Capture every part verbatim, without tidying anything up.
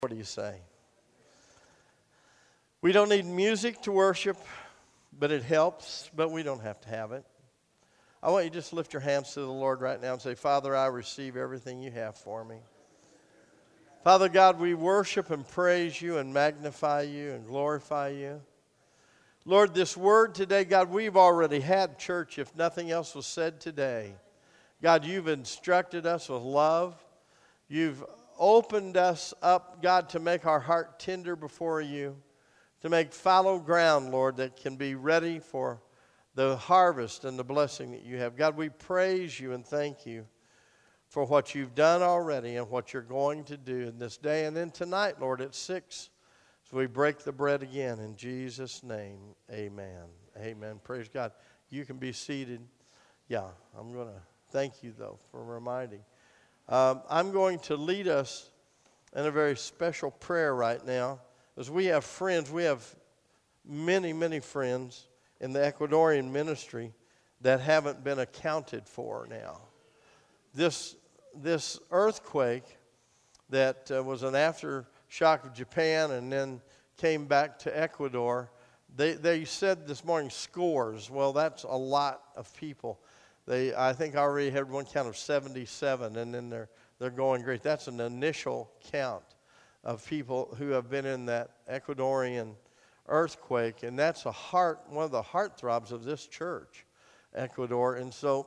What do you say? We don't need music to worship, but it helps, but we don't have to have it. I want you to just lift your hands to the Lord right now and say, Father, I receive everything you have for me. Father God, we worship and praise you and magnify you and glorify you. Lord, this word today, God, we've already had church if nothing else was said today. God, you've instructed us with love. You've opened us up, God, to make our heart tender before you, to make fallow ground, Lord, that can be ready for the harvest and the blessing that you have. God, we praise you and thank you for what you've done already and what you're going to do in this day. And then tonight, Lord, at six, so we break the bread again in Jesus' name. Amen. Amen. Praise God. You can be seated. Yeah, I'm going to thank you, though, for reminding. Um, I'm going to lead us in a very special prayer right now. As we have friends, we have many, many friends in the Ecuadorian ministry that haven't been accounted for now. This, this earthquake that uh, was an aftershock of Japan and then came back to Ecuador, they, they said this morning scores. Well, that's a lot of people. They, I think I already had one count of seventy-seven, and then they're they're going great. That's an initial count of people who have been in that Ecuadorian earthquake, and that's a heart, one of the heartthrobs of this church, Ecuador. And so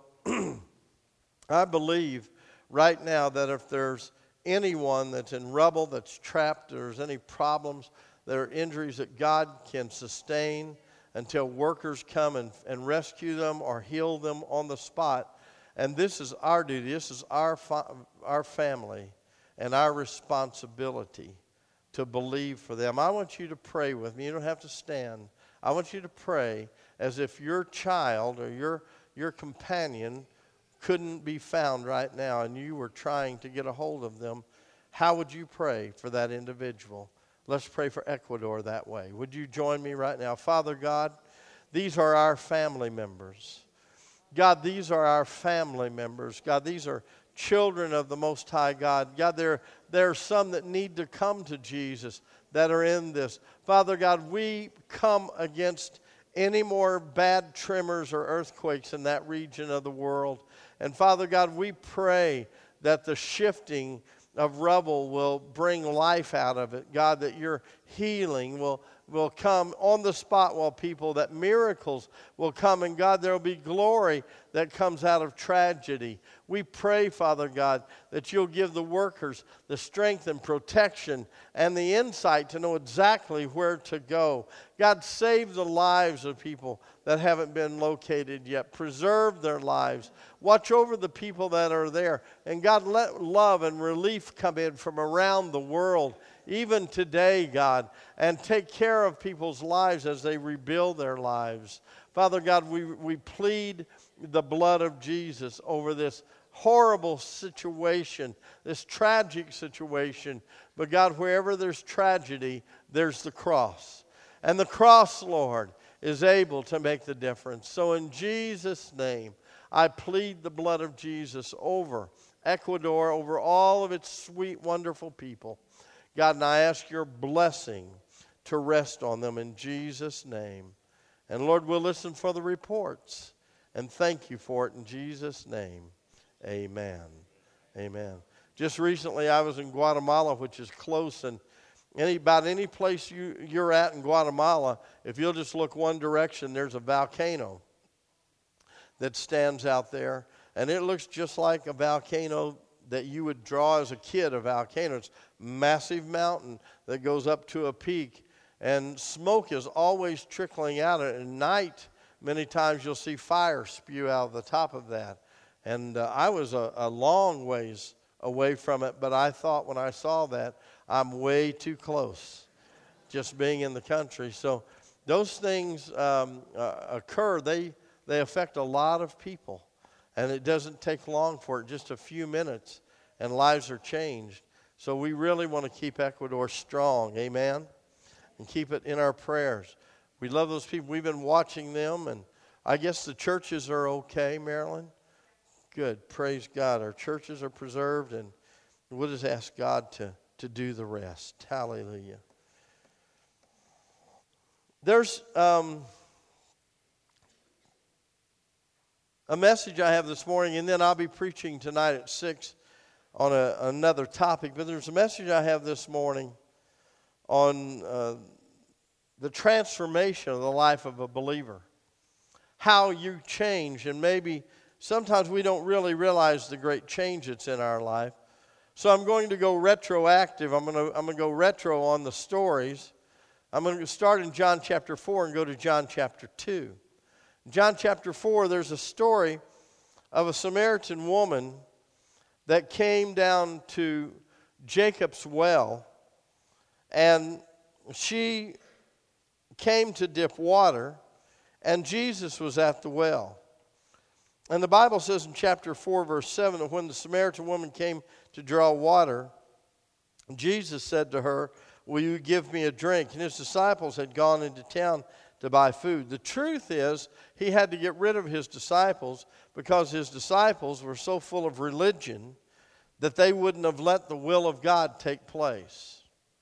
I believe right now that if there's anyone that's in rubble, that's trapped, there's any problems, there are injuries that God can sustain until workers come and, and rescue them or heal them on the spot. And this is our duty. This is our fa- our family and our responsibility to believe for them. I want you to pray with me. You don't have to stand. I want you to pray as if your child or your your companion couldn't be found right now and you were trying to get a hold of them. How would you pray for that individual? Let's pray for Ecuador that way. Would you join me right now? Father God, these are our family members. God, these are our family members. God, these are children of the Most High God. God, there, there are some that need to come to Jesus that are in this. Father God, we come against any more bad tremors or earthquakes in that region of the world. And Father God, we pray that the shifting of rubble will bring life out of it. God, that your healing will, will come on the spot while people, that miracles will come. And God, there will be glory that comes out of tragedy. We pray, Father God, that you'll give the workers the strength and protection and the insight to know exactly where to go. God, save the lives of people that haven't been located yet. Preserve their lives. Watch over the people that are there. And God, let love and relief come in from around the world, even today, God, and take care of people's lives as they rebuild their lives. Father God, we, we plead the blood of Jesus over this horrible situation, this tragic situation. But God, wherever there's tragedy, there's the cross. And the cross, Lord, is able to make the difference. So in Jesus' name, I plead the blood of Jesus over Ecuador, over all of its sweet, wonderful people. God, and I ask your blessing to rest on them in Jesus' name. And Lord, we'll listen for the reports. And thank you for it in Jesus' name. Amen. Amen. Just recently I was in Guatemala, which is close, and any, about any place you, you're at in Guatemala, if you'll just look one direction, there's a volcano that stands out there. And it looks just like a volcano that you would draw as a kid, a volcano. It's a massive mountain that goes up to a peak. And smoke is always trickling out. At night, many times you'll see fire spew out of the top of that. And uh, I was a, a long ways away from it, but I thought when I saw that, I'm way too close, just being in the country. So those things um, uh, occur. They, they affect a lot of people. And it doesn't take long for it, just a few minutes, and lives are changed. So we really want to keep Ecuador strong, amen? And keep it in our prayers. We love those people. We've been watching them, and I guess the churches are okay, Marilyn. Good, praise God. Our churches are preserved, and we'll just ask God to, to to do the rest. Hallelujah. There's um, a message I have this morning, and then I'll be preaching tonight at six on a, another topic. But there's a message I have this morning on uh, the transformation of the life of a believer. How you change, and maybe sometimes we don't really realize the great change that's in our life. So I'm going to go retroactive. I'm going to I'm going to go retro on the stories. I'm going to start in John chapter four and go to John chapter two. In John chapter four, there's a story of a Samaritan woman that came down to Jacob's well, and she came to dip water, and Jesus was at the well. And the Bible says in chapter four, verse seven, that when the Samaritan woman came to draw water, Jesus said to her, "Will you give me a drink?" And his disciples had gone into town to buy food. The truth is, he had to get rid of his disciples because his disciples were so full of religion that they wouldn't have let the will of God take place.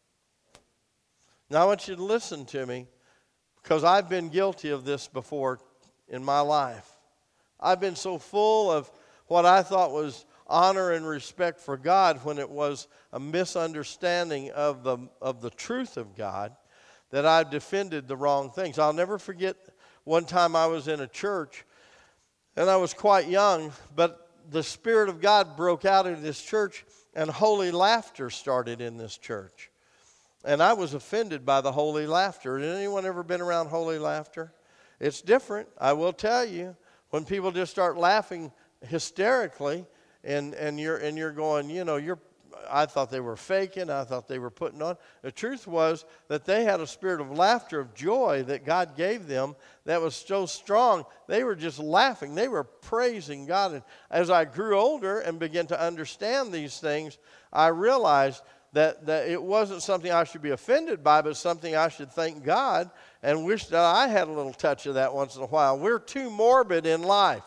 Now I want you to listen to me, because I've been guilty of this before in my life. I've been so full of what I thought was honor and respect for God when it was a misunderstanding of the of the truth of God that I've defended the wrong things. I'll never forget one time I was in a church, and I was quite young, but the Spirit of God broke out in this church, and holy laughter started in this church. And I was offended by the holy laughter. Has anyone ever been around holy laughter? It's different, I will tell you. When people just start laughing hysterically, and, and you're and you're going, you know, you're. I thought they were faking. I thought they were putting on. The truth was that they had a spirit of laughter, of joy that God gave them that was so strong. They were just laughing. They were praising God. And as I grew older and began to understand these things, I realized that, that it wasn't something I should be offended by, but something I should thank God and wish that I had a little touch of that once in a while. We're too morbid in life.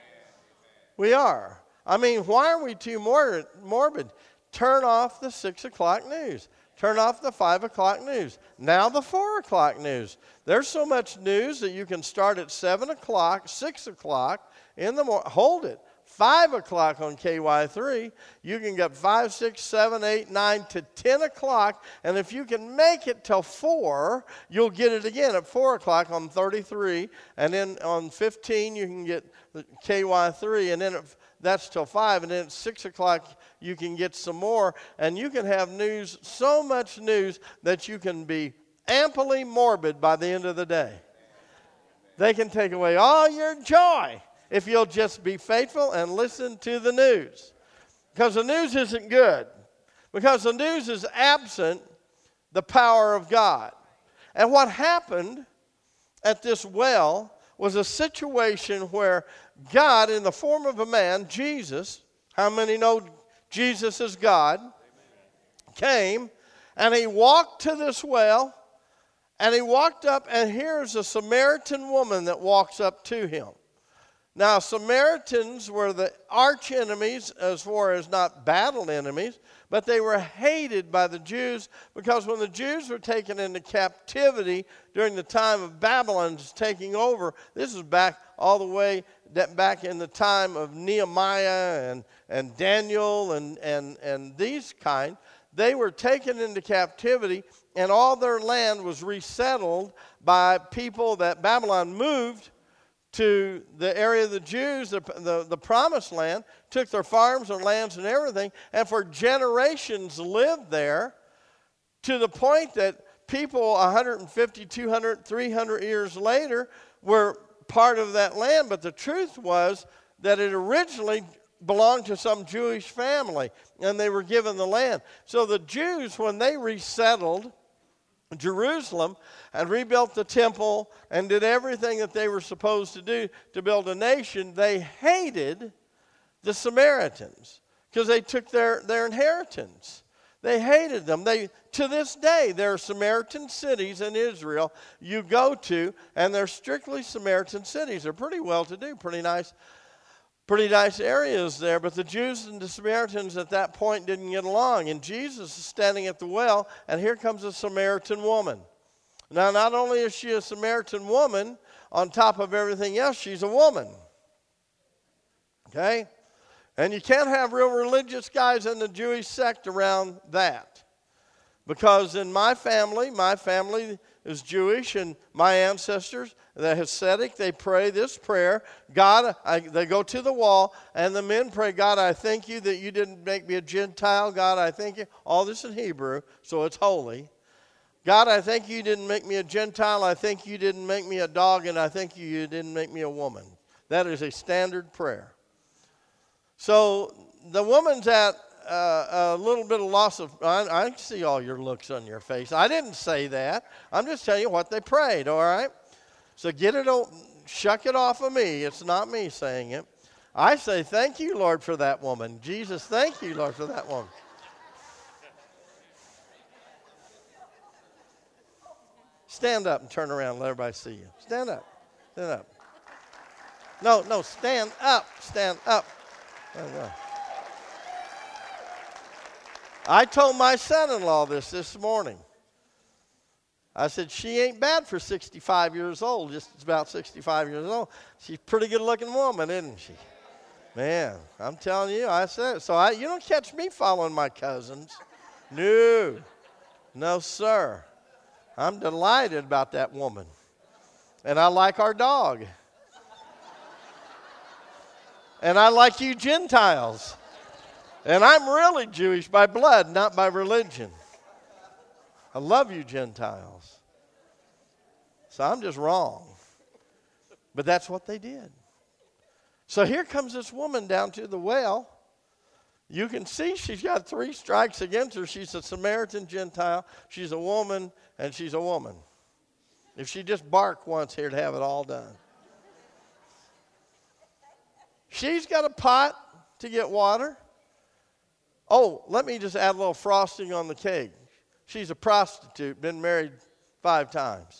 We are. I mean, why are we too mor- morbid? Turn off the six o'clock news. Turn off the five o'clock news. Now the four o'clock news. There's so much news that you can start at seven o'clock, six o'clock in the morning. Hold it. five o'clock on K Y three. You can get five, six, seven, eight, nine to ten o'clock. And if you can make it till four, you'll get it again at four o'clock on thirty-three. And then on fifteen, you can get K Y three. And then at that's till five, and then at six o'clock you can get some more, and you can have news, so much news that you can be amply morbid by the end of the day. They can take away all your joy if you'll just be faithful and listen to the news. Because the news isn't good. Because the news is absent the power of God. And what happened at this well was a situation where God, in the form of a man, Jesus, how many know Jesus is God, came, and he walked to this well, and he walked up, and here's a Samaritan woman that walks up to him. Now, Samaritans were the arch enemies as far as not battle enemies, but they were hated by the Jews because when the Jews were taken into captivity during the time of Babylon's taking over, this is back all the way that back in the time of Nehemiah and, and Daniel and, and, and these kind, they were taken into captivity, and all their land was resettled by people that Babylon moved to the area of the Jews, the, the, the promised land, took their farms and lands and everything, and for generations lived there to the point that people one hundred fifty, two hundred, three hundred years later were part of that land. But the truth was that it originally belonged to some Jewish family, and they were given the land. So the Jews, when they resettled Jerusalem and rebuilt the temple and did everything that they were supposed to do to build a nation, they hated the Samaritans because they took their, their inheritance. They hated them. They, to this day, there are Samaritan cities in Israel you go to, and they're strictly Samaritan cities. They're pretty well-to-do, pretty nice. pretty nice areas there, but the Jews and the Samaritans at that point didn't get along. And Jesus is standing at the well, and here comes a Samaritan woman. Now, not only is she a Samaritan woman, on top of everything else, she's a woman. Okay? And you can't have real religious guys in the Jewish sect around that. Because in my family, my family is Jewish, and my ancestors, they're Hasidic, they pray this prayer. God, I, they go to the wall, and the men pray, God, I thank you that you didn't make me a Gentile. God, I thank you. All this in Hebrew, so it's holy. God, I thank you didn't make me a Gentile. I thank you didn't make me a dog, and I thank you you didn't make me a woman. That is a standard prayer. So the woman's at uh, a little bit of loss of, I, I see all your looks on your face. I didn't say that. I'm just telling you what they prayed, all right? So get it, shuck it off of me. It's not me saying it. I say, thank you, Lord, for that woman. Jesus, thank you, Lord, for that woman. Stand up and turn around and let everybody see you. Stand up. Stand up. No, no, stand up. Stand up. Stand up. I told my son-in-law this this morning. I said, she ain't bad for sixty-five years old, just about sixty-five years old. She's a pretty good-looking woman, isn't she? Man, I'm telling you, I said it. So I, you don't catch me following my cousins. No. No, sir. I'm delighted about that woman. And I like our dog. And I like you Gentiles. And I'm really Jewish by blood, not by religion. I love you Gentiles. So I'm just wrong. But that's what they did. So here comes this woman down to the well. You can see she's got three strikes against her. She's a Samaritan Gentile. She's a woman, and she's a woman. If she just barked once here to have it all done. She's got a pot to get water. Oh, let me just add a little frosting on the cake. She's a prostitute, been married five times.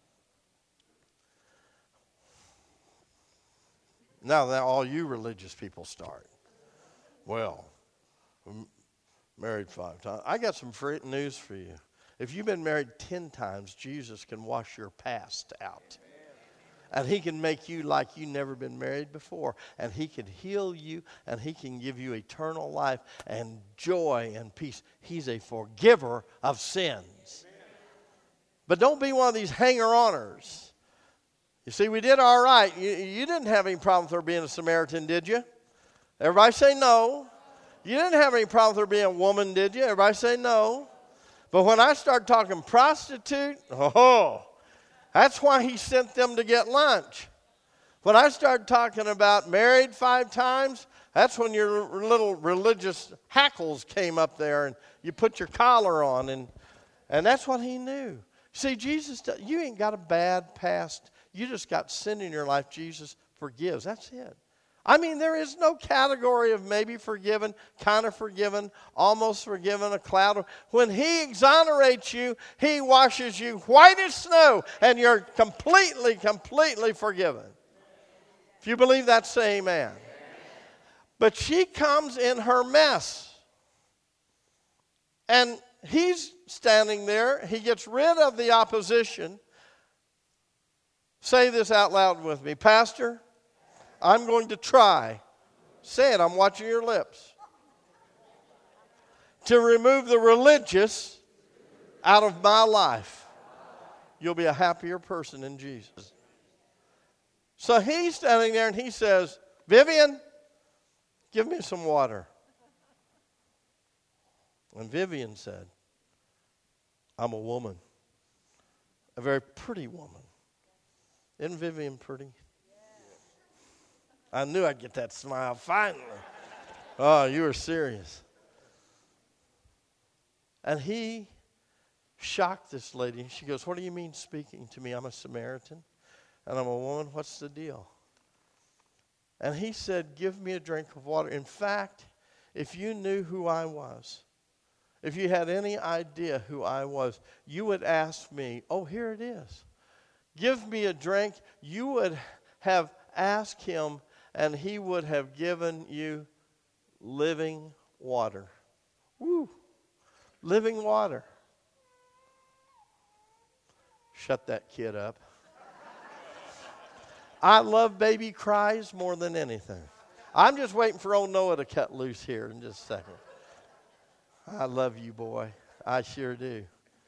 Now that all you religious people start. Well, I'm married five times. I got some free news for you. If you've been married ten times, Jesus can wash your past out. And he can make you like you never been married before. And he can heal you, and he can give you eternal life and joy and peace. He's a forgiver of sins. But don't be one of these hanger-oners. You see, we did all right. You, you didn't have any problem with her being a Samaritan, did you? Everybody say no. You didn't have any problem with her being a woman, did you? Everybody say no. But when I start talking prostitute, oh, that's why he sent them to get lunch. When I started talking about married five times, that's when your little religious hackles came up there and you put your collar on. And, and that's what he knew. See, Jesus, you ain't got a bad past. You just got sin in your life. Jesus forgives. That's it. I mean, there is no category of maybe forgiven, kind of forgiven, almost forgiven, a cloud of. When he exonerates you, he washes you white as snow, and you're completely, completely forgiven. If you believe that, say amen. Amen. But she comes in her mess. And he's standing there. He gets rid of the opposition. Say this out loud with me. Pastor, I'm going to try. Say it, I'm watching your lips. To remove the religious out of my life. You'll be a happier person in Jesus. So he's standing there and he says, Vivian, give me some water. And Vivian said, I'm a woman. A very pretty woman. Isn't Vivian pretty? I knew I'd get that smile finally. Oh, you were serious. And he shocked this lady. She goes, what do you mean speaking to me? I'm a Samaritan and I'm a woman. What's the deal? And he said, give me a drink of water. In fact, if you knew who I was, if you had any idea who I was, you would ask me, oh, here it is. Give me a drink. You would have asked him and he would have given you living water. Woo! Living water. Shut that kid up. I love baby cries more than anything. I'm just waiting for old Noah to cut loose here in just a second. I love you, boy. I sure do.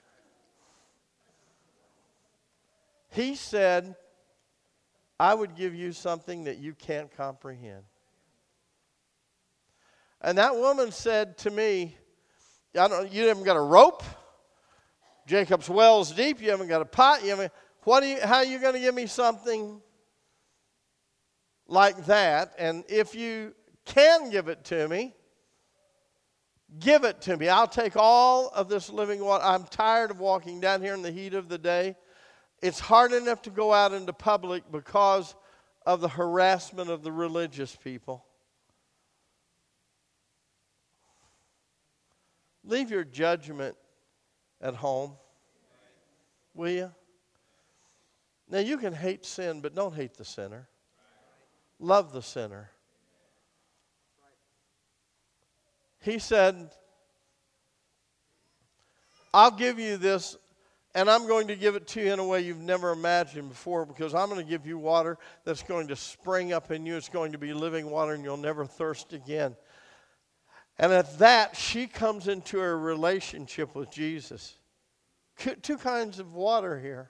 He said, I would give you something that you can't comprehend. And that woman said to me, I don't, you haven't got a rope? Jacob's well's deep. You haven't got a pot. You haven't, what are you, how are you going to give me something like that? And if you can give it to me, give it to me. I'll take all of this living water. I'm tired of walking down here in the heat of the day. It's hard enough to go out into public because of the harassment of the religious people. Leave your judgment at home, will you? Now, you can hate sin, but don't hate the sinner. Love the sinner. He said, I'll give you this, and I'm going to give it to you in a way you've never imagined before, because I'm going to give you water that's going to spring up in you. It's going to be living water, and you'll never thirst again. And at that, she comes into a relationship with Jesus. Two kinds of water here.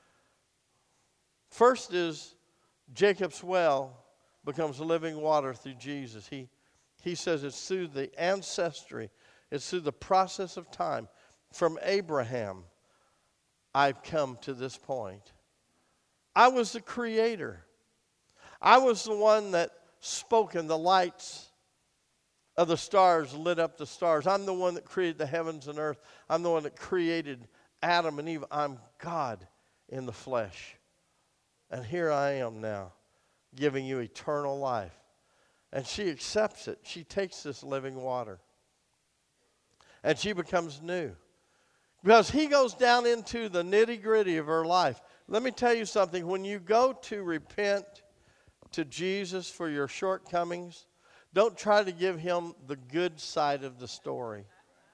First is Jacob's well becomes living water through Jesus. He, he says it's through the ancestry. It's through the process of time. From Abraham, I've come to this point. I was the creator. I was the one that spoke, and the lights of the stars lit up the stars. I'm the one that created the heavens and earth. I'm the one that created Adam and Eve. I'm God in the flesh. And here I am now, giving you eternal life. And she accepts it. She takes this living water. And she becomes new. Because he goes down into the nitty-gritty of her life. Let me tell you something. When you go to repent to Jesus for your shortcomings, don't try to give him the good side of the story.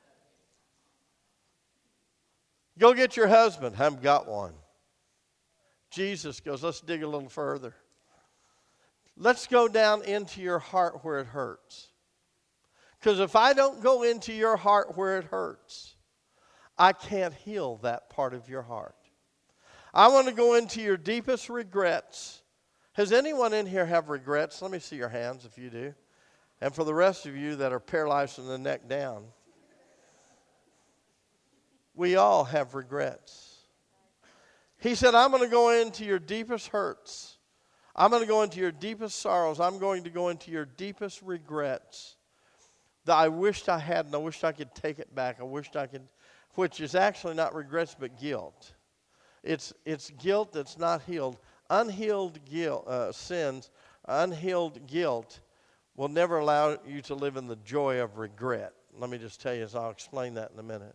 Go get your husband. Haven't got one. Jesus goes, let's dig a little further. Let's go down into your heart where it hurts. Because if I don't go into your heart where it hurts, I can't heal that part of your heart. I want to go into your deepest regrets. Has anyone in here have regrets? Let me see your hands if you do. And for the rest of you that are paralyzed from the neck down, we all have regrets. He said, I'm going to go into your deepest hurts. I'm going to go into your deepest sorrows. I'm going to go into your deepest regrets that I wished I had, and I wished I could take it back. I wished I could, which is actually not regrets but guilt. It's, it's guilt that's not healed. Unhealed guilt, uh, sins, unhealed guilt will never allow you to live in the joy of regret. Let me just tell you, as I'll explain that in a minute.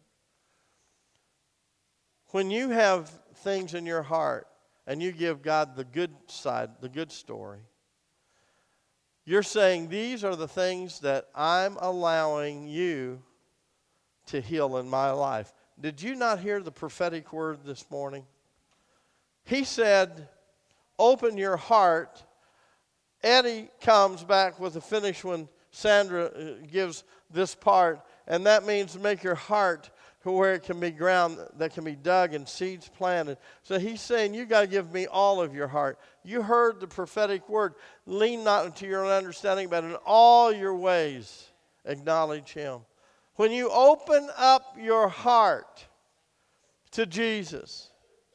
When you have things in your heart and you give God the good side, the good story, you're saying, these are the things that I'm allowing you to heal in my life. Did you not hear the prophetic word this morning? He said, open your heart. Eddie comes back with a finish when Sandra gives this part, and that means make your heart to where it can be ground, that can be dug and seeds planted. So he's saying, you got to give me all of your heart. You heard the prophetic word. Lean not into your own understanding, but in all your ways acknowledge him. When you open up your heart to Jesus,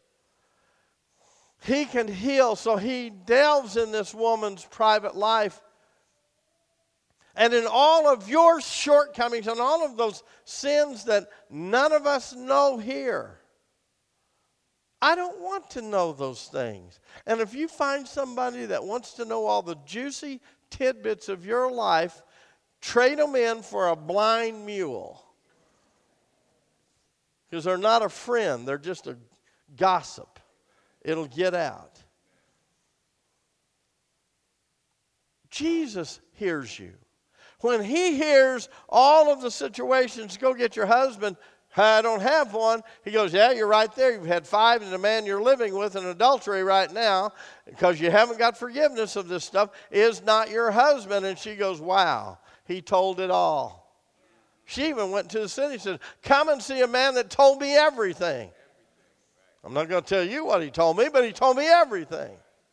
he can heal. So he delves in this woman's private life. And in all of your shortcomings and all of those sins that none of us know here, I don't want to know those things. And if you find somebody that wants to know all the juicy tidbits of your life, trade them in for a blind mule. Because they're not a friend, they're just a gossip. It'll get out. Jesus hears you. When he hears all of the situations, go get your husband, I don't have one. He goes, yeah, you're right there. You've had five, and the man you're living with in adultery right now, because you haven't got forgiveness of this stuff, is not your husband. And she goes, wow, he told it all. She even went to the city and said, come and see a man that told me everything. I'm not going to tell you what he told me, but he told me everything.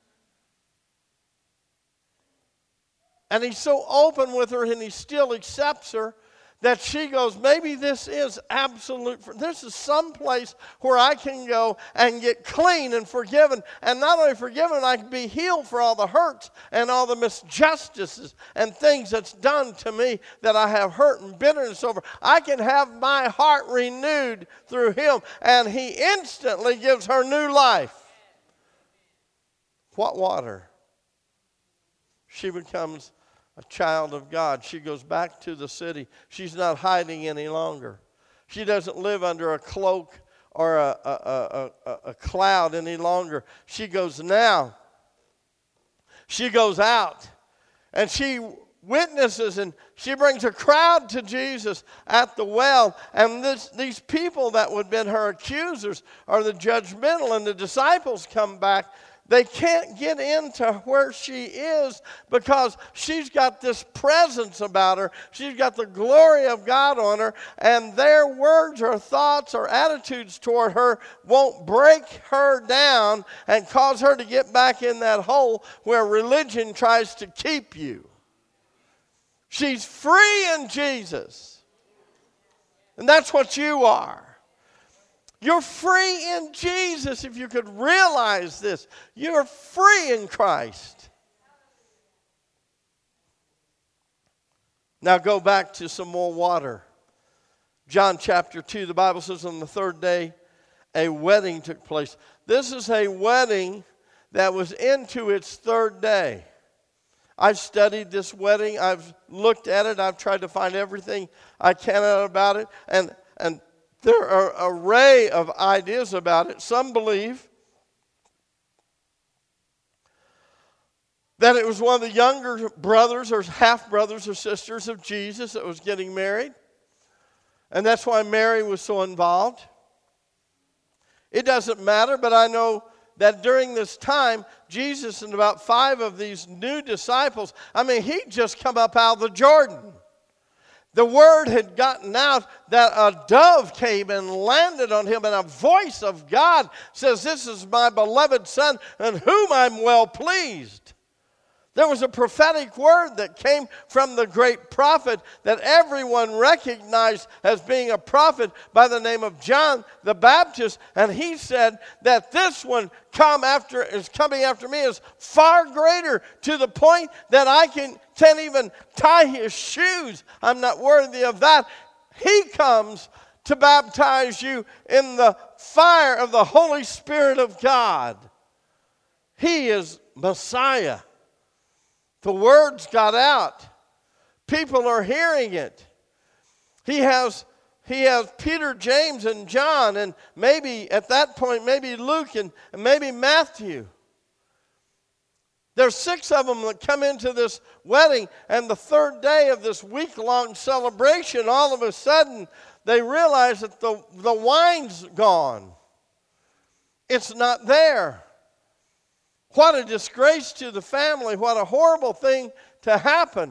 And he's so open with her, and he still accepts her, that she goes, maybe this is absolute. This is some place where I can go and get clean and forgiven. And not only forgiven, I can be healed for all the hurts and all the misjustices and things that's done to me that I have hurt and bitterness over. I can have my heart renewed through him. And he instantly gives her new life. What water? She becomes a child of God. She goes back to the city. She's not hiding any longer. She doesn't live under a cloak or a, a, a, a, a cloud any longer. She goes now. She goes out. And she witnesses, and she brings a crowd to Jesus at the well. And this, these people that would have been her accusers are the judgmental, and the disciples come back. They can't get into where she is because she's got this presence about her. She's got the glory of God on her, and their words or thoughts or attitudes toward her won't break her down and cause her to get back in that hole where religion tries to keep you. She's free in Jesus, and that's what you are. You're free in Jesus. If you could realize this, you're free in Christ. Now go back to some more water. John chapter two, the Bible says on the third day, a wedding took place. This is a wedding that was into its third day. I've studied this wedding. I've looked at it. I've tried to find everything I can out about it. And, and there are an array of ideas about it. Some believe that it was one of the younger brothers or half-brothers or sisters of Jesus that was getting married. And that's why Mary was so involved. It doesn't matter, but I know that during this time, Jesus and about five of these new disciples, I mean, he'd just come up out of the Jordan. The word had gotten out that a dove came and landed on him, and a voice of God says, this is my beloved Son, in whom I'm well pleased. There was a prophetic word that came from the great prophet that everyone recognized as being a prophet by the name of John the Baptist. And he said that this one come after is coming after me is far greater, to the point that I can, can't even tie his shoes. I'm not worthy of that. He comes to baptize you in the fire of the Holy Spirit of God. He is Messiah. The words got out. People are hearing it. He has, he has Peter, James, and John, and maybe at that point, maybe Luke and, and maybe Matthew. There's six of them that come into this wedding, and the third day of this week-long celebration, all of a sudden, they realize that the, the wine's gone. It's not there. What a disgrace to the family. What a horrible thing to happen.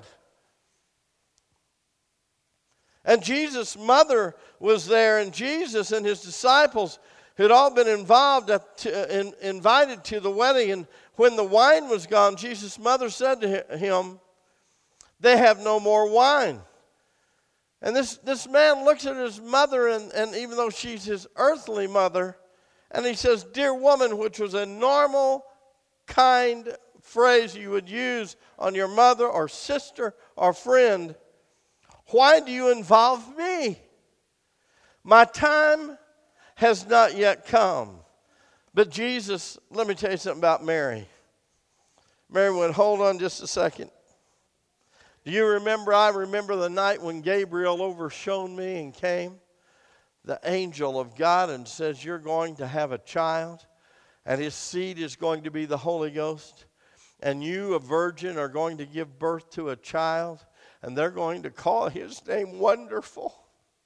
And Jesus' mother was there, and Jesus and his disciples had all been involved at, to, in, invited to the wedding. And when the wine was gone, Jesus' mother said to him, they have no more wine. And this, this man looks at his mother, and, and even though she's his earthly mother, and he says, dear woman, which was a normal kind phrase you would use on your mother or sister or friend, why do you involve me? My time has not yet come. But Jesus, let me tell you something about Mary. Mary went, hold on just a second. Do you remember, I remember the night when Gabriel overshone me and came, the angel of God, and says, you're going to have a child, and his seed is going to be the Holy Ghost. and you, a virgin, are going to give birth to a child, and they're going to call his name Wonderful.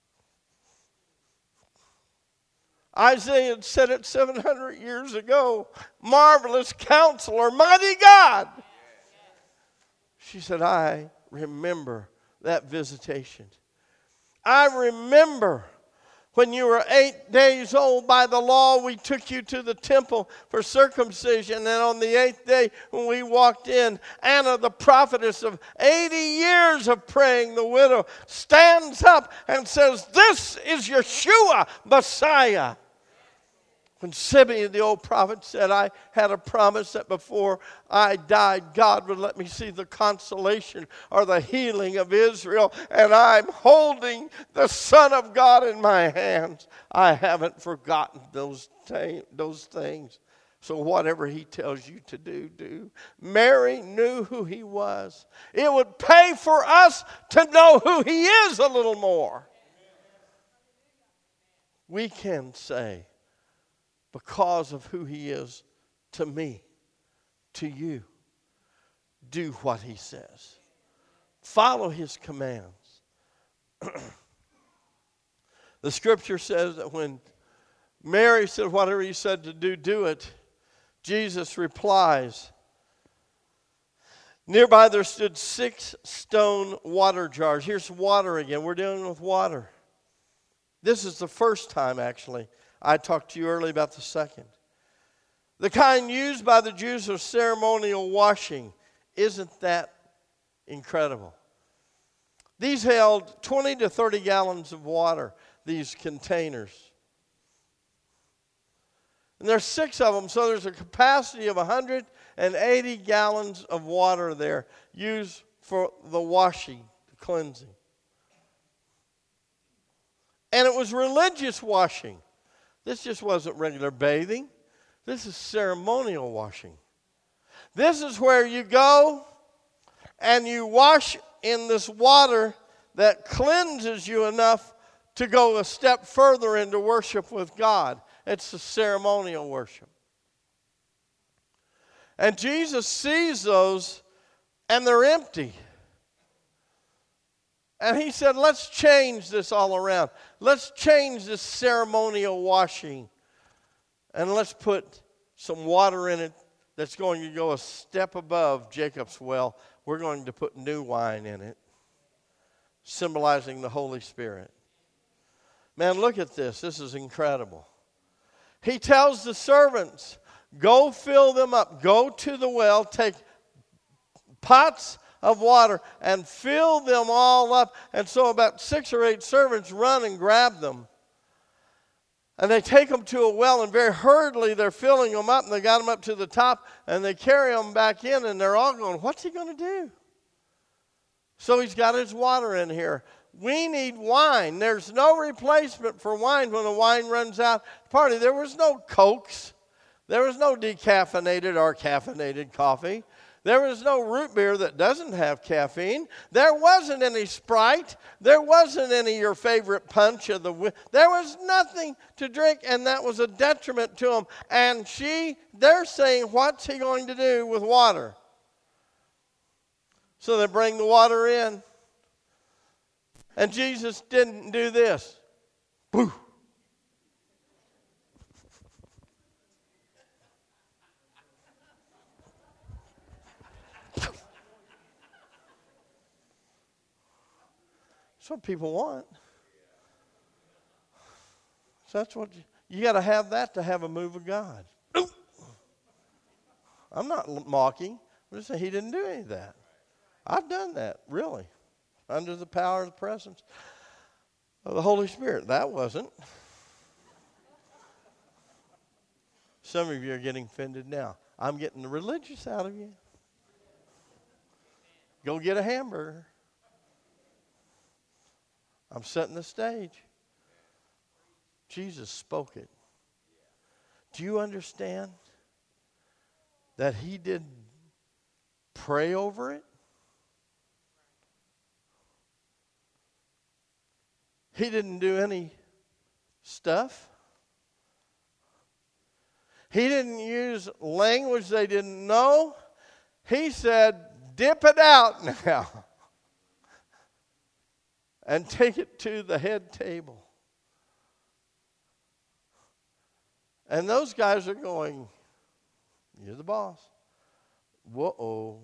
Isaiah had said it seven hundred years ago. Marvelous Counselor, Mighty God. She said, I remember that visitation. I remember when you were eight days old, by the law, we took you to the temple for circumcision. And on the eighth day, when we walked in, Anna, the prophetess of eighty years of praying, the widow, stands up and says, this is Yeshua, Messiah. When Simeon, the old prophet, said, I had a promise that before I died, God would let me see the consolation or the healing of Israel, and I'm holding the Son of God in my hands. I haven't forgotten those, ta- those things. So whatever he tells you to do, do. Mary knew who he was. It would pay for us to know who he is a little more. We can say, because of who he is to me, to you, do what he says. Follow his commands. The scripture says that when Mary said, whatever he said to do, do it, Jesus replies, nearby there stood six stone water jars. Here's water again. We're dealing with water. This is the first time, actually. I talked to you earlier about the second. The kind used by the Jews for ceremonial washing. Isn't that incredible? These held twenty to thirty gallons of water, these containers. And there's six of them, so there's a capacity of one hundred eighty gallons of water there used for the washing, the cleansing. And it was religious washing. This just wasn't regular bathing. This is ceremonial washing. This is where you go and you wash in this water that cleanses you enough to go a step further into worship with God. It's the ceremonial worship. And Jesus sees those and they're empty. And he said, let's change this all around. Let's change this ceremonial washing. And let's put some water in it that's going to go a step above Jacob's well. We're going to put new wine in it, symbolizing the Holy Spirit. Man, look at this. This is incredible. He tells the servants, go fill them up. Go to the well, take pots of water and fill them all up. And so about six or eight servants run and grab them. And they take them to a well, and very hurriedly they're filling them up, and they got them up to the top, and they carry them back in, and they're all going, what's he going to do? So he's got his water in here. We need wine. There's no replacement for wine when the wine runs out. Party, there was no Cokes. There was no decaffeinated or caffeinated coffee. There was no root beer that doesn't have caffeine. There wasn't any Sprite. There wasn't any your favorite punch of the wi- There was nothing to drink, and that was a detriment to them. And she, they're saying, what's he going to do with water? So they bring the water in. And Jesus didn't do this. Boo. That's what people want. So that's what you, you got to have that to have a move of God. I'm not mocking. I'm just saying he didn't do any of that. I've done that, really, under the power of the presence of the Holy Spirit. That wasn't. Some of you are getting offended now. I'm getting the religious out of you. Go get a hamburger. I'm setting the stage. Jesus spoke it. Do you understand that he didn't pray over it? He didn't do any stuff. He didn't use language they didn't know. He said, dip it out now and take it to the head table. And those guys are going, you're the boss. Whoa.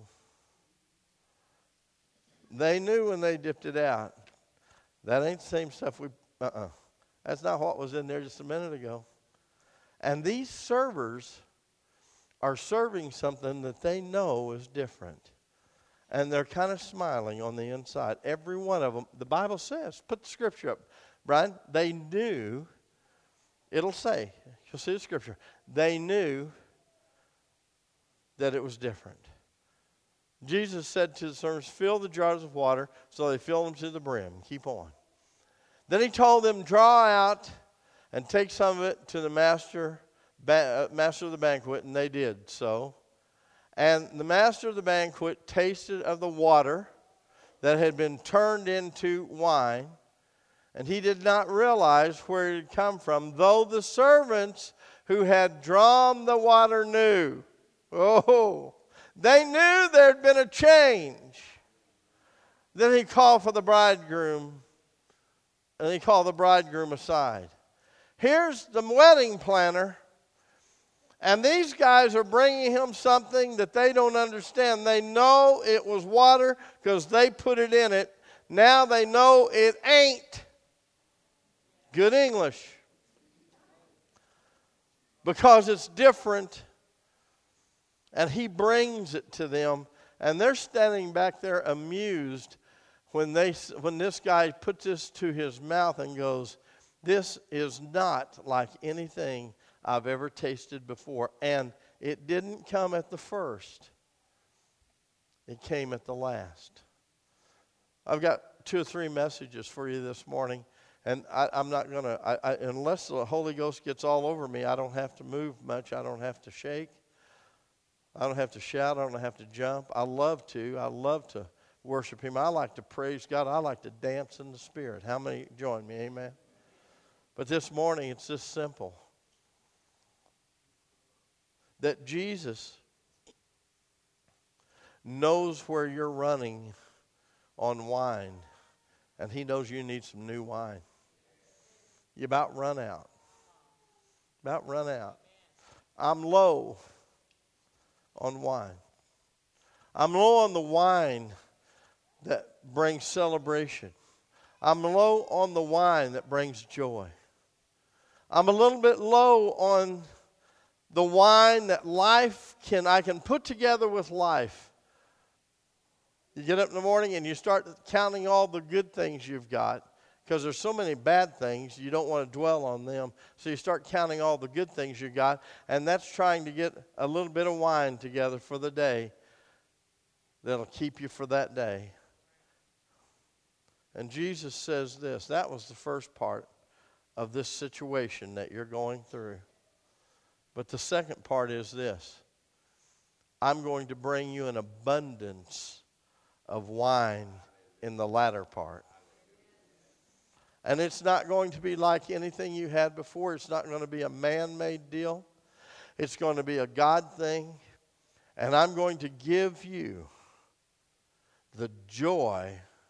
They knew when they dipped it out. That ain't the same stuff we, uh-uh. That's not what was in there just a minute ago. And these servers are serving something that they know is different. And they're kind of smiling on the inside. Every one of them, the Bible says, put the scripture up, Brian. They knew, it'll say, you'll see the scripture. They knew that it was different. Jesus said to the servants, fill the jars of water, so they filled them to the brim. Keep on. Then he told them, draw out and take some of it to the master, ba- master of the banquet, and they did so. And the master of the banquet tasted of the water that had been turned into wine, and he did not realize where it had come from, though the servants who had drawn the water knew. Oh, they knew there had been a change. Then he called for the bridegroom, and he called the bridegroom aside. Here's the wedding planner, and these guys are bringing him something that they don't understand. They know it was water because they put it in it. Now they know it ain't. Good English. Because it's different. And he brings it to them. And they're standing back there amused when they when this guy puts this to his mouth and goes, this is not like anything I've ever tasted before. And it didn't come at the first. It came at the last. I've got two or three messages for you this morning. And I, I'm not going to, unless the Holy Ghost gets all over me, I don't have to move much. I don't have to shake. I don't have to shout. I don't have to jump. I love to. I love to worship Him. I like to praise God. I like to dance in the Spirit. How many join me? Amen. But this morning, it's this simple. That Jesus knows where you're running on wine, and He knows you need some new wine. You about run out. About run out. I'm low on wine. I'm low on the wine that brings celebration. I'm low on the wine that brings joy. I'm a little bit low on the wine that life can, I can put together with life. You get up in the morning and you start counting all the good things you've got, because there's so many bad things, you don't want to dwell on them. So you start counting all the good things you got, and that's trying to get a little bit of wine together for the day that'll keep you for that day. And Jesus says this, that was the first part of this situation that you're going through. But the second part is this, I'm going to bring you an abundance of wine in the latter part. And it's not going to be like anything you had before. It's not going to be a man-made deal. It's going to be a God thing. And I'm going to give you the joy,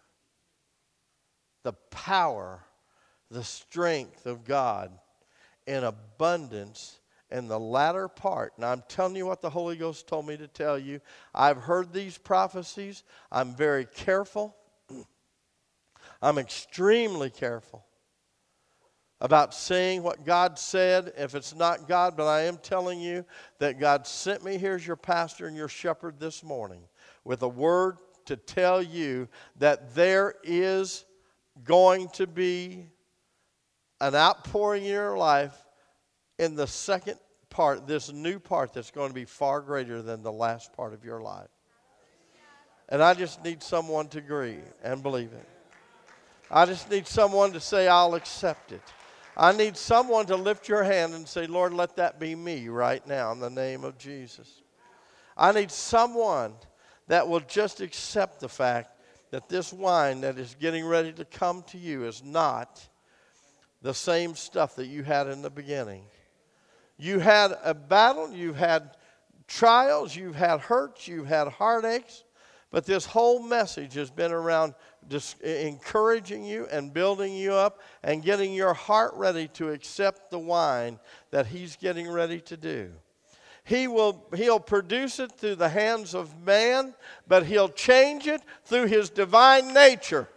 the power, the strength of God in abundance in the latter part. And I'm telling you what the Holy Ghost told me to tell you. I've heard these prophecies. I'm very careful. I'm extremely careful about saying what God said if it's not God, but I am telling you that God sent me here as your pastor and your shepherd this morning with a word to tell you that there is going to be an outpouring in your life in the second part, this new part that's going to be far greater than the last part of your life. And I just need someone to agree and believe it. I just need someone to say, I'll accept it. I need someone to lift your hand and say, Lord, let that be me right now in the name of Jesus. I need someone that will just accept the fact that this wine that is getting ready to come to you is not the same stuff that you had in the beginning. You had a battle, you've had trials, you've had hurts, you've had heartaches, but this whole message has been around just encouraging you and building you up and getting your heart ready to accept the wine that He's getting ready to do. He will, He'll produce it through the hands of man, but He'll change it through His divine nature.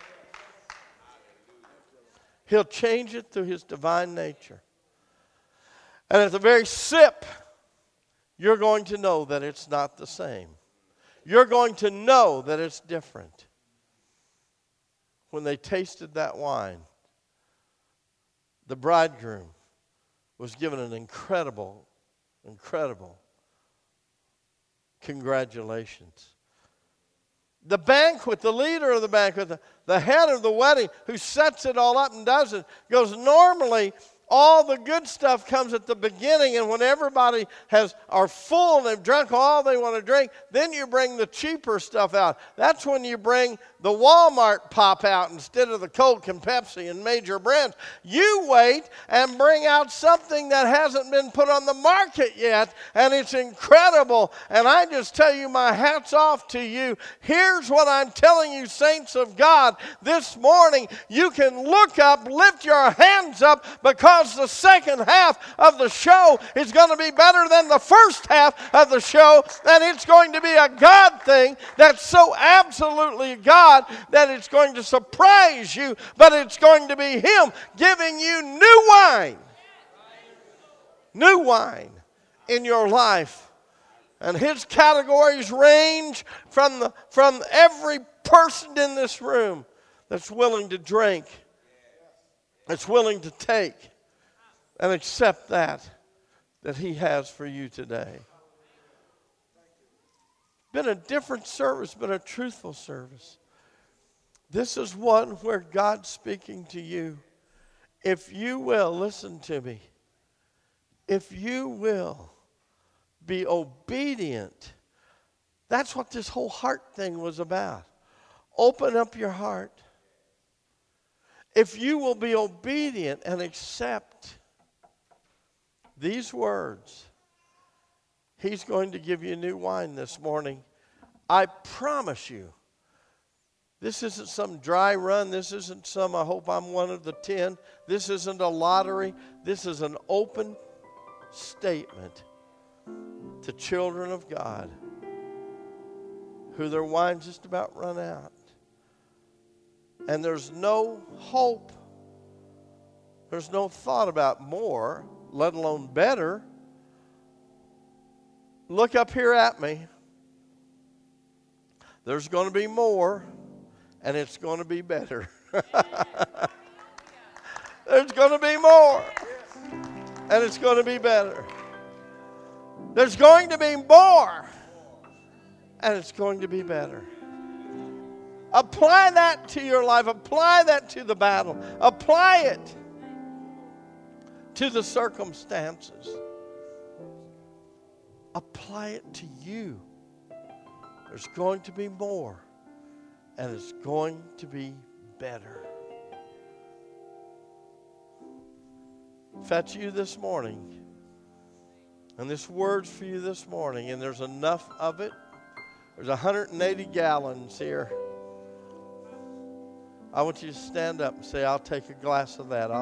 He'll change it through His divine nature. And at the very sip, you're going to know that it's not the same. You're going to know that it's different. When they tasted that wine, the bridegroom was given an incredible, incredible congratulations. The banquet, the leader of the banquet, the, the head of the wedding, who sets it all up and does it, goes, normally all the good stuff comes at the beginning, and when everybody has are full and they've drunk all they want to drink, then you bring the cheaper stuff out. That's when you bring the Walmart pop out instead of the Coke and Pepsi and major brands. You wait and bring out something that hasn't been put on the market yet, and it's incredible. And I just tell you, my hat's off to you. Here's what I'm telling you, saints of God, this morning. You can look up, lift your hands up, because the second half of the show is going to be better than the first half of the show, and it's going to be a God thing that's so absolutely God that it's going to surprise you, but it's going to be Him giving you new wine. New wine in your life. And His categories range from the, from every person in this room that's willing to drink, that's willing to take, and accept that, that He has for you today. Been a different service, been a truthful service. This is one where God's speaking to you. If you will, listen to me. If you will be obedient, that's what this whole heart thing was about. Open up your heart. If you will be obedient and accept these words, He's going to give you new wine this morning. I promise you. This isn't some dry run. This isn't some, I hope I'm one of the ten. This isn't a lottery. This is an open statement to children of God who their wine's just about run out. And there's no hope. There's no thought about more, let alone better. Look up here at me. There's going to be more. And it's going to be better. There's going to be more. And it's going to be better. There's going to be more. And it's going to be better. Apply that to your life. Apply that to the battle. Apply it to the circumstances. Apply it to you. There's going to be more. And it's going to be better. If that's you this morning, and this word's for you this morning, and there's enough of it, there's one hundred eighty gallons here. I want you to stand up and say, I'll take a glass of that. I'll